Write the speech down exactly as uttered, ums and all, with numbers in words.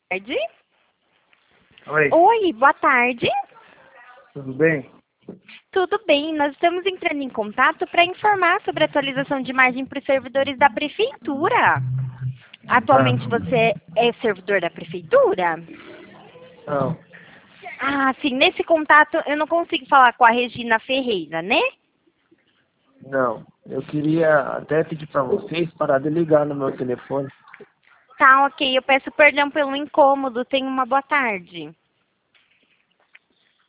Tarde. Oi, Oi, boa tarde. tudo bem? Tudo bem, nós estamos entrando em contato para informar sobre a atualização de imagem para os servidores da prefeitura. Atualmente Ah, você é servidor da prefeitura? não, Ah, sim, nesse contato eu não consigo falar com a Regina Ferreira, né? não. Eu queria até pedir para vocês parar de ligar no meu telefone. Tá, ok, eu peço perdão pelo incômodo, tenha uma boa tarde.